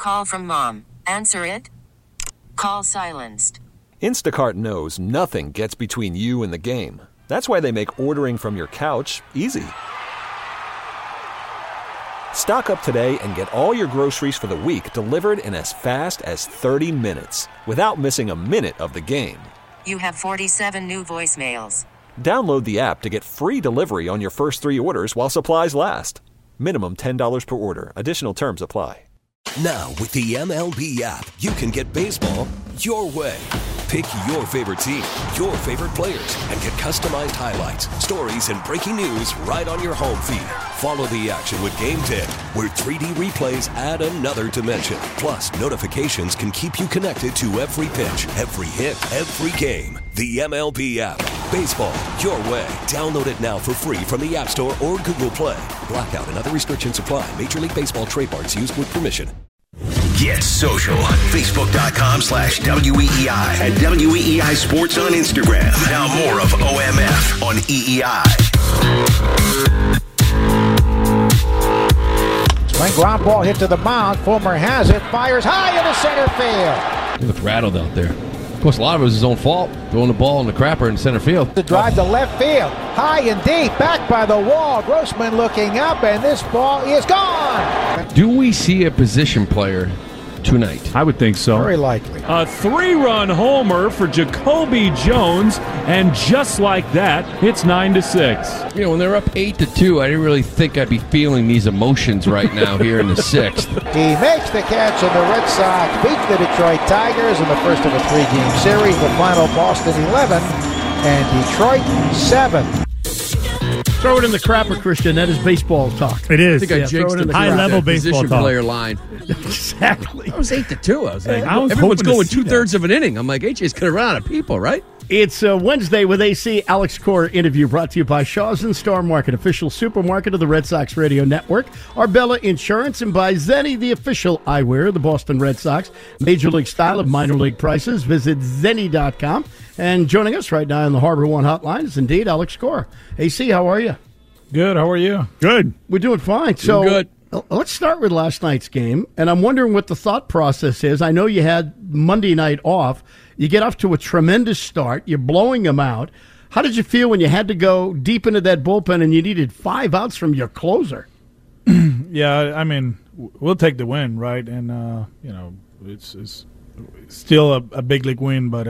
call from mom. Answer it. Call silenced. Instacart knows nothing gets between you and the game. That's why they make ordering from your couch easy. Stock up today and get all your groceries for the week delivered in as fast as 30 minutes without missing a minute of the game. You have 47 new voicemails. Download the app to get free delivery on your first 3 orders while supplies last. Minimum $10 per order. Additional terms apply. Now, with the MLB app, you can get baseball your way. Pick your favorite team, your favorite players, and get customized highlights, stories, and breaking news right on your home feed. Follow the action with Game 10, where 3D replays add another dimension. Plus, notifications can keep you connected to every pitch, every hit, every game. The MLB app. Baseball your way. Download it now for free from the App Store or Google Play. Blackout and other restrictions apply. Major League Baseball trademarks used with permission. Get social. Facebook.com/WEEI and WEEI Sports on Instagram. Now more of OMF on EEI. Swing ground ball hit to the mound. Fulmer has it. Fires high into center field. He looked rattled out there. Of course, a lot of it was his own fault, throwing the ball in the crapper in center field. The drive to left field, high and deep, back by the wall. Grossman looking up, and this ball is gone. Do we see a position player tonight? I would think so. Very likely. A 3-run homer for Jacoby Jones, and just like that, it's 9-6. You know, when they're up 8-2, I didn't really think I'd be feeling these emotions right now here in the 6th. He makes the catch, and the Red Sox beat the Detroit Tigers in the first of a 3-game series. The final, Boston 11 and Detroit 7. Throw it in the crapper, Christian. That is baseball talk. It is. I think I jinxed the high-level baseball position talk. player line. Exactly. I was 8-2. I was like, I was everyone's hoping to going see 2/3 of an inning. I'm like, AJ's going to run out of people, right? It's Wednesday with AC. Alex Cora interview brought to you by Shaw's and Star Market, official supermarket of the Red Sox Radio Network. Arbella Insurance, and by Zenni, the official eyewear of the Boston Red Sox. Major League style of minor league prices. Visit Zenni.com. And joining us right now on the Harbor One hotline is indeed Alex Cora. AC, how are you? Good. How are you? Good. We're doing fine. So good. Let's start with last night's game, and I'm wondering what the thought process is. I know you had Monday night off. You get off to a tremendous start. You're blowing them out. How did you feel when you had to go deep into that bullpen and you needed 5 outs from your closer? Yeah, I mean, we'll take the win, right? And, you know, it's still a big league win, but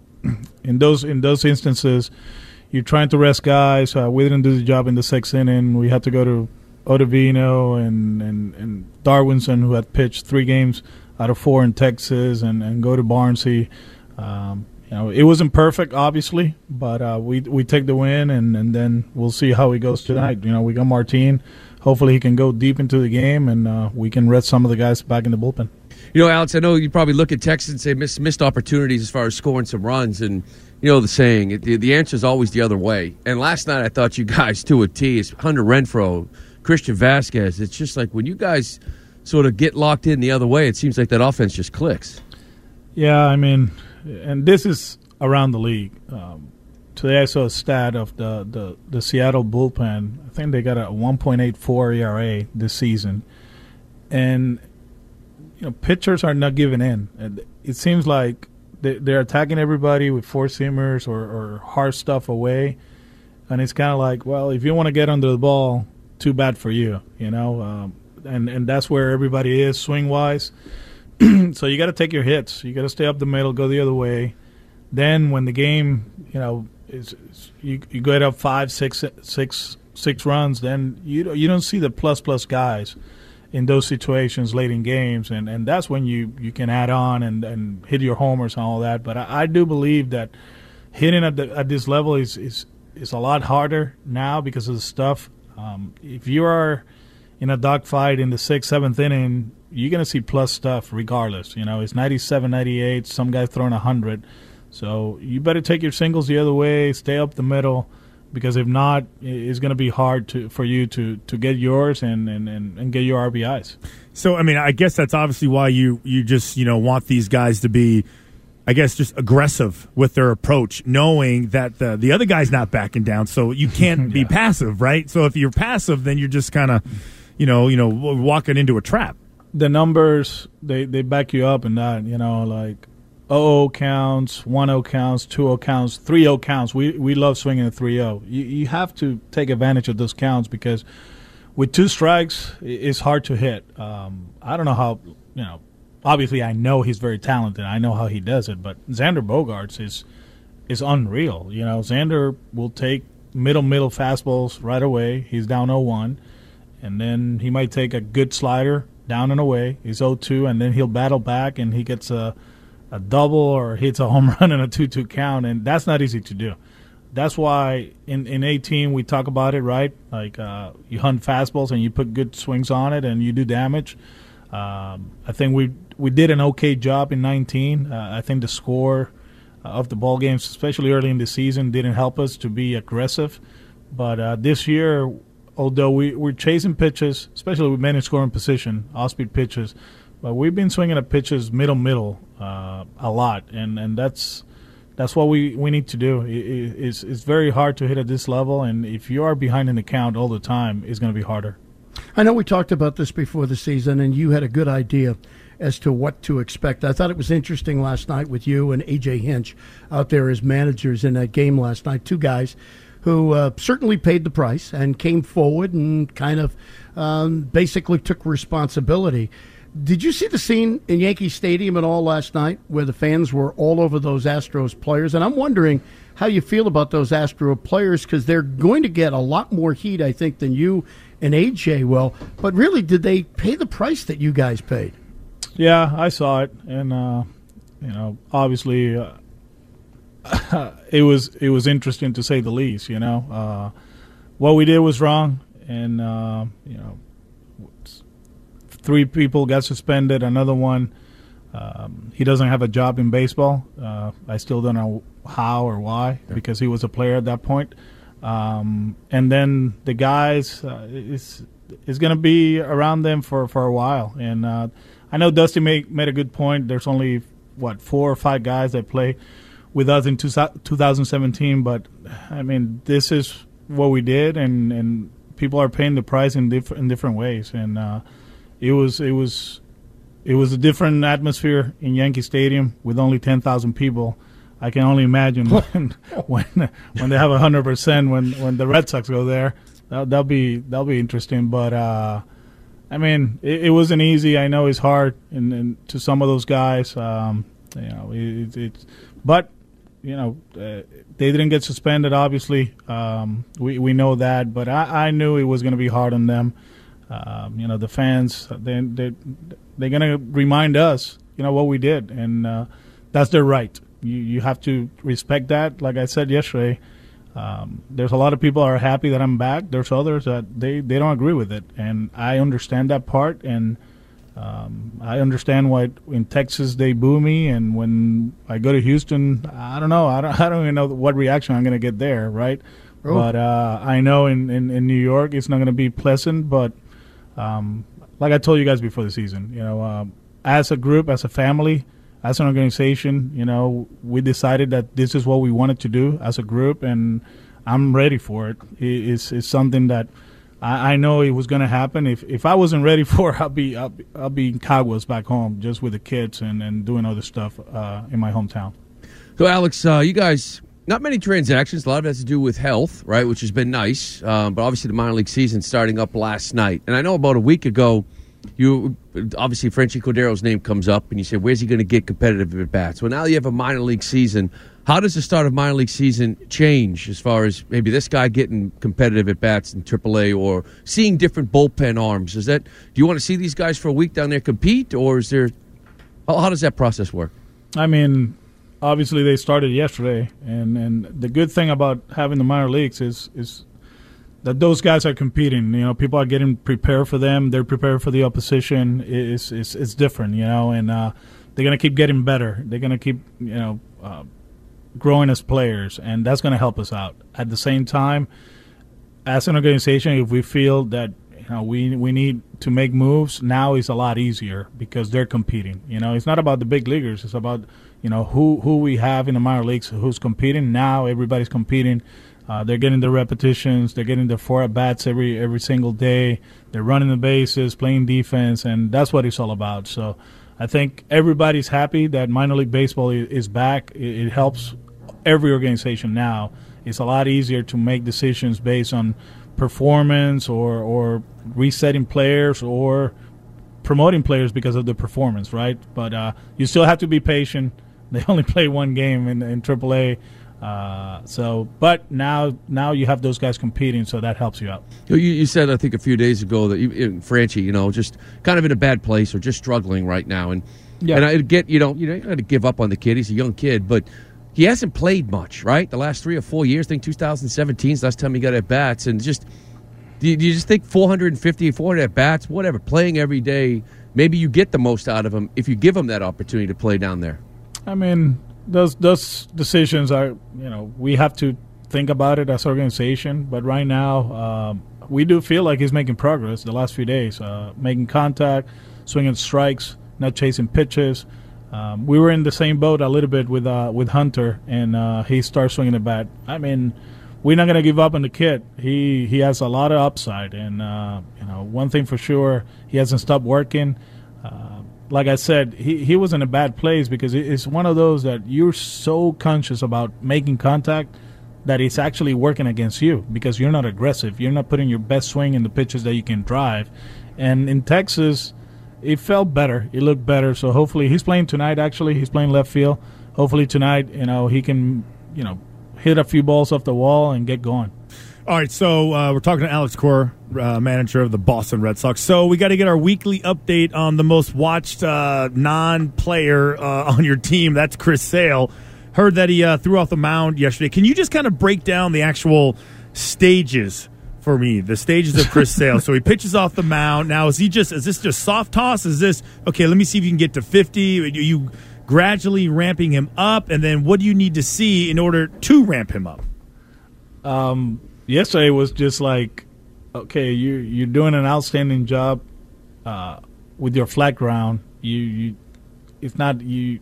in those instances, you're trying to rest guys. We didn't do the job in the 6th inning. We had to go to Ottavino and Darwinson, who had pitched 3 games out of 4 in Texas, and go to Barnsey. You know, it wasn't perfect, obviously, but we take the win, and then we'll see how he goes tonight. You know, we got Martin. Hopefully he can go deep into the game, and we can rest some of the guys back in the bullpen. You know, Alex, I know you probably look at Texas and say missed opportunities as far as scoring some runs, and you know the saying, the answer is always the other way. And last night I thought you guys, to a T, is Hunter Renfroe, Christian Vasquez. It's just like when you guys sort of get locked in the other way, it seems like that offense just clicks. Yeah, I mean, and this is around the league. Today I saw a stat of the Seattle bullpen. I think they got a 1.84 ERA this season. And, you know, pitchers are not giving in. And it seems like they're attacking everybody with four-seamers or hard stuff away. And it's kind of like, well, if you want to get under the ball, too bad for you, you know. And that's where everybody is swing-wise. So you got to take your hits. You got to stay up the middle, go the other way. Then when the game, you know, you get up 5, 6 runs, then you don't see the plus guys in those situations late in games, and that's when you can add on and hit your homers and all that. But I do believe that hitting at this level is a lot harder now because of the stuff. If you are in a dogfight in the 6th, 7th inning, you're going to see plus stuff regardless. You know, it's 97, 98, some guy throwing 100. So you better take your singles the other way, stay up the middle, because if not, it's going to be hard for you to get yours and get your RBIs. So, I mean, I guess that's obviously why you just, you know, want these guys to be, I guess, just aggressive with their approach, knowing that the other guy's not backing down, so you can't be passive, right? So if you're passive, then you're just kind of, you know, walking into a trap. the numbers they back you up in that. Like 0-0 counts, 1-0 counts, 2-0 counts, 3-0 counts. We love swinging a 3-0. You have to take advantage of those counts because with 2 strikes, it's hard to hit. I don't know how. Obviously, I know he's very talented. I know how he does it, but Xander Bogaerts is unreal. Xander will take middle fastballs right away. He's down 0-1, and then he might take a good slider down and away. He's 0-2, and then he'll battle back, and he gets a double or hits a home run in a 2-2 count, and that's not easy to do. That's why in 18 we talk about it, right? Like you hunt fastballs and you put good swings on it and you do damage. I think we did an okay job in 19. I think the score of the ball games, especially early in the season, didn't help us to be aggressive. But this year, although we're chasing pitches, especially with men in scoring position, off-speed pitches, but we've been swinging at pitches middle a lot, and that's what we need to do. It's very hard to hit at this level, and if you are behind in the count all the time, it's going to be harder. I know we talked about this before the season, and you had a good idea as to what to expect. I thought it was interesting last night with you and A.J. Hinch out there as managers in that game last night, 2 guys who certainly paid the price and came forward and kind of basically took responsibility. Did you see the scene in Yankee Stadium at all last night where the fans were all over those Astros players? And I'm wondering how you feel about those Astro players because they're going to get a lot more heat, I think, than you and AJ will. But really, did they pay the price that you guys paid? Yeah, I saw it. And, obviously it was interesting to say the least, What we did was wrong. And, 3 people got suspended. Another one, he doesn't have a job in baseball. I still don't know how or why because he was a player at that point. And then the guys, it's going to be around them for a while. And I know Dusty made a good point. There's only, 4 or 5 guys that play with us in 2017. But, I mean, this is what we did, and people are paying the price in different ways. And it was a different atmosphere in Yankee Stadium with only 10,000 people. I can only imagine when they have 100% when the Red Sox go there. That'll be interesting. But I mean, it wasn't easy. I know it's hard and to some of those guys. But they didn't get suspended. Obviously, we know that. But I knew it was going to be hard on them. The fans, they're going to remind us, what we did, and that's their right. You have to respect that. Like I said yesterday, there's a lot of people that are happy that I'm back. There's others that they don't agree with it, and I understand that part, and I understand why in Texas they boo me, and when I go to Houston, I don't know. I don't even know what reaction I'm going to get there, right? Oh. But I know in New York it's not going to be pleasant, but like I told you guys before the season, as a group, as a family, as an organization, we decided that this is what we wanted to do as a group, and I'm ready for it. It's something that I know it was going to happen. If I wasn't ready for it, I'll be in Caguas back home just with the kids and doing other stuff in my hometown. So, Alex, you guys, not many transactions. A lot of it has to do with health, right, which has been nice. But obviously the minor league season starting up last night. And I know about a week ago, obviously Frenchie Cordero's name comes up, and you say, where's he going to get competitive at-bats? Well, now you have a minor league season. How does the start of minor league season change as far as maybe this guy getting competitive at-bats in AAA or seeing different bullpen arms? Do you want to see these guys for a week down there compete, or is there – how does that process work? I mean – obviously, they started yesterday, and the good thing about having the minor leagues is that those guys are competing. People are getting prepared for them. They're prepared for the opposition. It's different, and they're going to keep getting better. They're going to keep, growing as players, and that's going to help us out. At the same time, as an organization, if we feel that we need to make moves, now is a lot easier because they're competing. It's not about the big leaguers. It's about who we have in the minor leagues who's competing. Now everybody's competing. They're getting the repetitions. They're getting the 4 at-bats every single day. They're running the bases, playing defense, and that's what it's all about. So I think everybody's happy that minor league baseball is back. It helps every organization now. It's a lot easier to make decisions based on performance or resetting players or promoting players because of the performance, right? But you still have to be patient. They only play one game in AAA. But now you have those guys competing, so that helps you out. You said, I think, a few days ago that Franchi, just kind of in a bad place or just struggling right now. And I get, you don't got to give up on the kid. He's a young kid, but he hasn't played much, right? The last 3 or 4 years. I think 2017 is the last time he got at bats, and just. Do you just think 450, 400 at-bats, whatever, playing every day, maybe you get the most out of him if you give him that opportunity to play down there? I mean, those decisions are, we have to think about it as an organization. But right now, we do feel like he's making progress the last few days, making contact, swinging strikes, not chasing pitches. We were in the same boat a little bit with Hunter, and he started swinging the bat. I mean, we're not going to give up on the kid. He has a lot of upside, and one thing for sure, he hasn't stopped working. Like I said, he was in a bad place because it's one of those that you're so conscious about making contact that it's actually working against you because you're not aggressive. You're not putting your best swing in the pitches that you can drive. And in Texas, it felt better. It looked better. So hopefully he's playing tonight. Actually, he's playing left field. Hopefully tonight, he can, hit a few balls off the wall and get going. All right, so we're talking to Alex Cora, manager of the Boston Red Sox. So we got to get our weekly update on the most watched non-player on your team. That's Chris Sale. Heard that he threw off the mound yesterday. Can you just kind of break down the actual stages for me, the stages of Chris Sale? So he pitches off the mound. Now, is this just soft toss? Is this, okay, let me see if you can get to 50? Are you gradually ramping him up? And then what do you need to see in order to ramp him up? Yesterday was just like, okay, you're doing an outstanding job with your flat ground. He's not throwing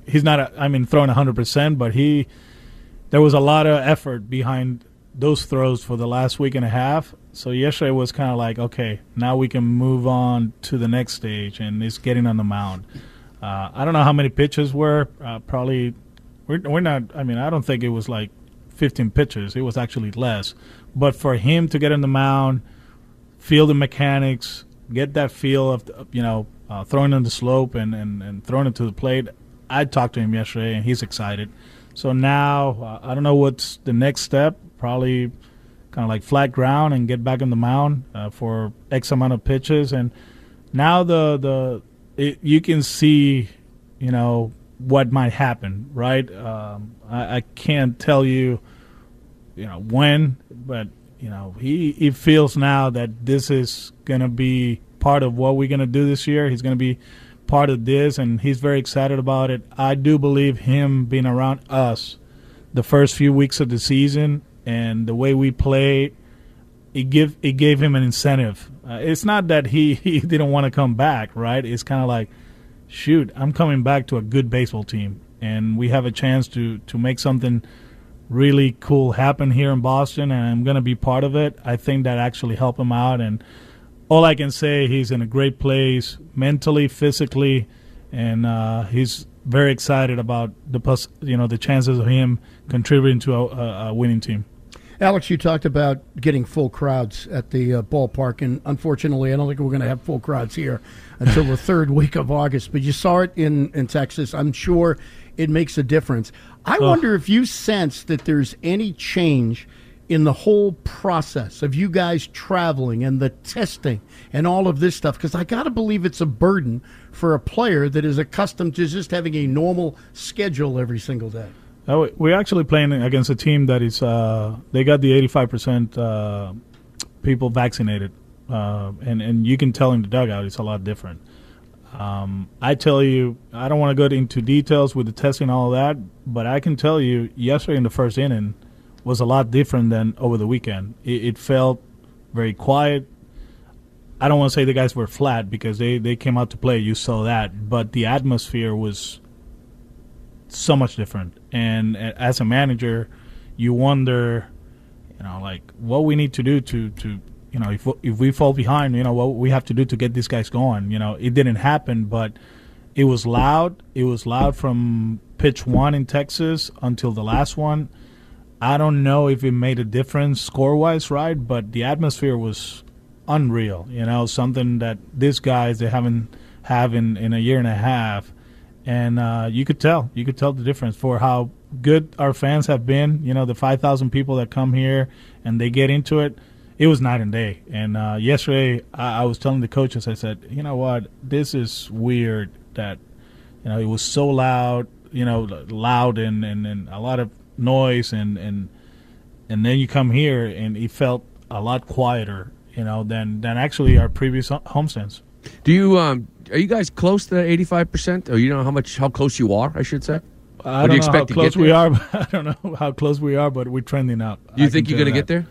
100%, but there was a lot of effort behind those throws for the last week and a half. So yesterday was kind of like, okay, now we can move on to the next stage, and it's getting on the mound. I don't know how many pitches were. Probably we're not. I mean, I don't think it was like 15 pitches. It was actually less. But for him to get on the mound, feel the mechanics, get that feel of throwing on the slope and throwing it to the plate. I talked to him yesterday, and he's excited. So now I don't know what's the next step. Probably kind of like flat ground and get back on the mound for X amount of pitches. And now you can see, what might happen, right? I can't tell you, when, but, he feels now that this is going to be part of what we're going to do this year. He's going to be part of this, and he's very excited about it. I do believe him being around us the first few weeks of the season and the way we played, it gave him an incentive. It's not that he didn't want to come back, right? It's kind of like, shoot, I'm coming back to a good baseball team, and we have a chance to make something really cool happen here in Boston, and I'm going to be part of it. I think that actually helped him out, and all I can say, he's in a great place mentally, physically, and he's very excited about the chances of him contributing to a winning team. Alex, you talked about getting full crowds at the ballpark, and unfortunately, I don't think we're going to have full crowds here until the third week of August. But you saw it in Texas. I'm sure it makes a difference. I wonder if you sense that there's any change in the whole process of you guys traveling and the testing and all of this stuff, because I got to believe it's a burden for a player that is accustomed to just having a normal schedule every single day. We're actually playing against a team that is they got the 85% people vaccinated, and you can tell in the dugout it's a lot different. I tell you, I don't want to go into details with the testing and all that, but I can tell you yesterday in the first inning was a lot different than over the weekend. It felt very quiet. I don't want to say the guys were flat because they came out to play. You saw that. But the atmosphere was so much different. And as a manager, you wonder like what we need to do to if we fall behind, what we have to do to get these guys going. It didn't happen, but it was loud. It was loud from pitch one in Texas until the last one. I don't know if it made a difference score-wise, right? But the atmosphere was unreal. Something that these guys they haven't have in a year and a half, and you could tell the difference for how good our fans have been. The 5,000 people that come here and they get into it. It was night and day. And yesterday, I was telling the coaches, I said, you know what, this is weird that it was so loud, loud and a lot of noise, and then you come here and it felt a lot quieter, than actually our previous homestands. Do you are you guys close to that 85%? Or how close you are, I should say? I don't know how close we are. I don't know how close we are, but we're trending up. Do you think you're going to get there?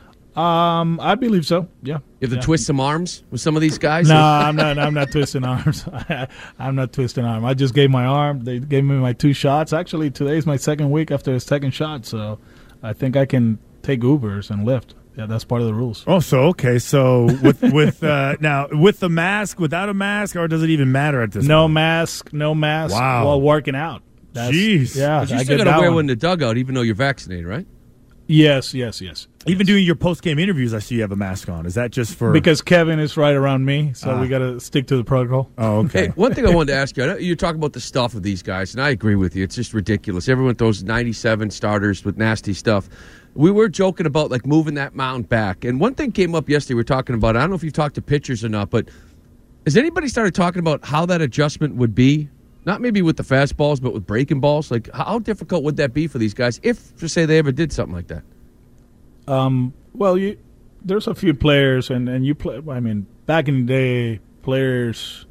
I believe so. Yeah. You have to twist some arms with some of these guys? No, I'm not twisting arms. I'm not twisting arm. I just gave my arm. They gave me my 2 shots. Actually, today's my second week after the second shot, so I think I can take Ubers and Lyft. Yeah, that's part of the rules. Oh, so okay. So with now with the mask, without a mask, or does it even matter at this point? No mask. Wow. While working out. Jeez. Yeah, but you still got to wear one in the dugout, even though you're vaccinated, right? Yes. Even doing your post-game interviews, I see you have a mask on. Is that just for... Because Kevin is right around me, so we got to stick to the protocol. Oh, okay. Hey, one thing I wanted to ask you, I know you're talking about the stuff of these guys, and I agree with you. It's just ridiculous. Everyone throws 97 starters with nasty stuff. We were joking about, like, moving that mound back. And one thing came up yesterday we were talking about, I don't know if you've talked to pitchers or not, but has anybody started talking about how that adjustment would be? Not maybe with the fastballs, but with breaking balls. Like, how difficult would that be for these guys if, to say, they ever did something like that? Well, there's a few players, and you play. I mean, back in the day, players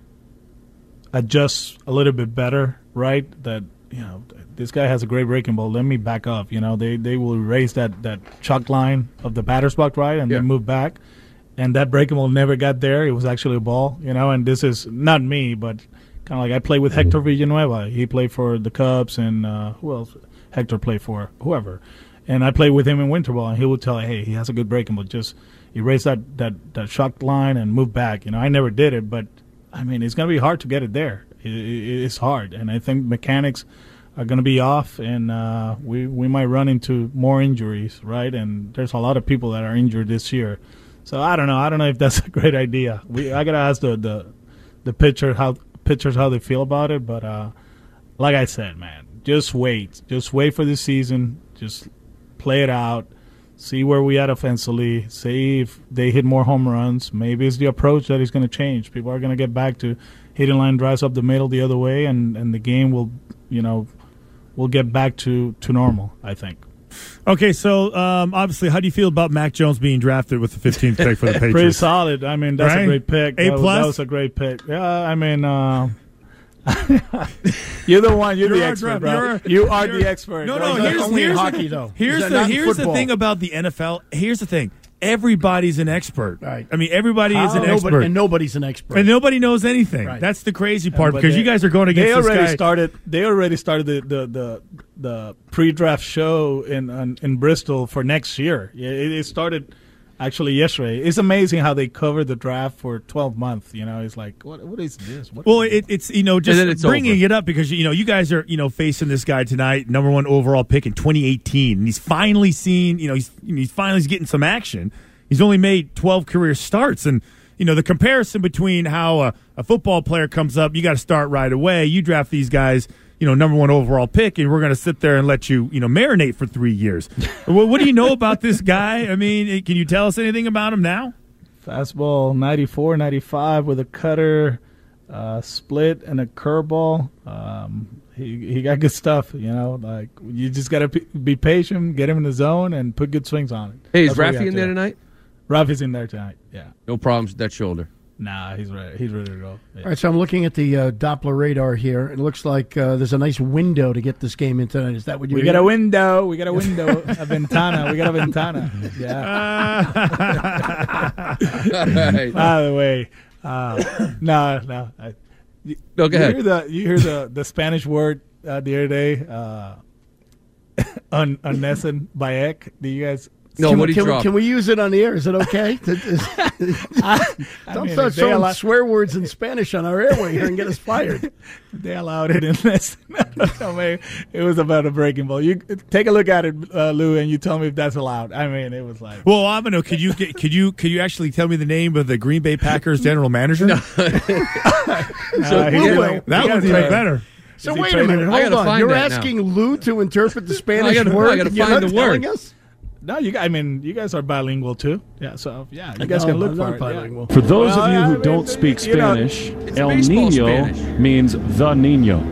adjust a little bit better, right? That this guy has a great breaking ball. Let me back up. They will erase that chalk line of the batter's box, right, and then move back. And that breaking ball never got there. It was actually a ball, And this is not me, but kind of like I played with Hector Villanueva. He played for the Cubs, and who else? Hector played for whoever. And I played with him in winter ball, and he would tell me, hey, he has a good breaking ball. Just erase that shock line and move back. I never did it, but, I mean, it's going to be hard to get it there. It's hard. And I think mechanics are going to be off, and we might run into more injuries, right? And there's a lot of people that are injured this year. So I don't know. I don't know if that's a great idea. I got to ask the pitchers how they feel about it. But like I said, man, just wait. Just wait for this season. Just play it out, see where we at offensively, see if they hit more home runs. Maybe it's the approach that is going to change. People are going to get back to hitting line drives up the middle the other way, and the game will get back to normal, I think. Okay, so obviously, how do you feel about Mac Jones being drafted with the 15th pick for the Patriots? Pretty solid. I mean, that's a great pick. A+? That was a great pick. Yeah, I mean, you're the one. You're the expert, bro. You are the expert. No. Here's hockey, though. Here's the thing about the NFL. Here's the thing. Everybody's an expert. Right. I mean, everybody is an expert. And nobody's an expert. And nobody knows anything. Right. That's the crazy part, because you guys are going against this guy. They already started the pre-draft show in Bristol for next year. It started actually yesterday. It's amazing how they covered the draft for 12 months. It's like, what is this? It's just bringing it up because you guys are facing this guy tonight, number 1 overall pick in 2018, and he's finally seen he's finally getting some action. He's only made 12 career starts, and the comparison between how a football player comes up, you got to start right away. You draft these guys, number 1 overall pick, and we're going to sit there and let you, marinate for 3 years. What do you know about this guy? I mean, can you tell us anything about him now? Fastball 94, 95 with a cutter, split, and a curveball. He got good stuff, Like, you just got to be patient, get him in the zone, and put good swings on it. Hey, is Rafi in there tonight? Rafi's in there tonight, yeah. No problems with that shoulder? Nah, he's ready. He's ready to go. Yeah. All right, so I'm looking at the Doppler radar here. It looks like there's a nice window to get this game in tonight. Is that what you? We got a window. We got a window. A ventana. We got a ventana. Yeah. By the way, no. No, go ahead. You hear the Spanish word the other day? Unnecen Bayek. Do you guys No, what he dropped. Can we use it on the air? Is it okay? Don't start throwing swear words in Spanish on our airway here and get us fired. They allowed it in this. No, man, it was about a breaking ball. You take a look at it, Lou, and you tell me if that's allowed. I mean, it was like. Well, I'm gonna know. Could you actually tell me the name of the Green Bay Packers general manager? No. That one's even better. So wait a minute, hold on. You're asking Lou to interpret the Spanish word? I got to find the word. No, you guys are bilingual too. Yeah, so you guys can look for it. Bilingual. For those of you who don't speak Spanish, El Niño means the Niño.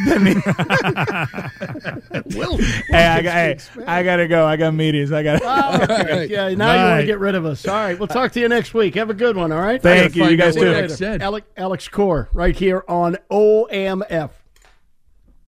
Hey, I gotta go. I got meetings. Yeah, now you want to get rid of us. All right, we'll talk to you next week. Have a good one. All right. Thank you. You guys too. Alex Core right here on OMF.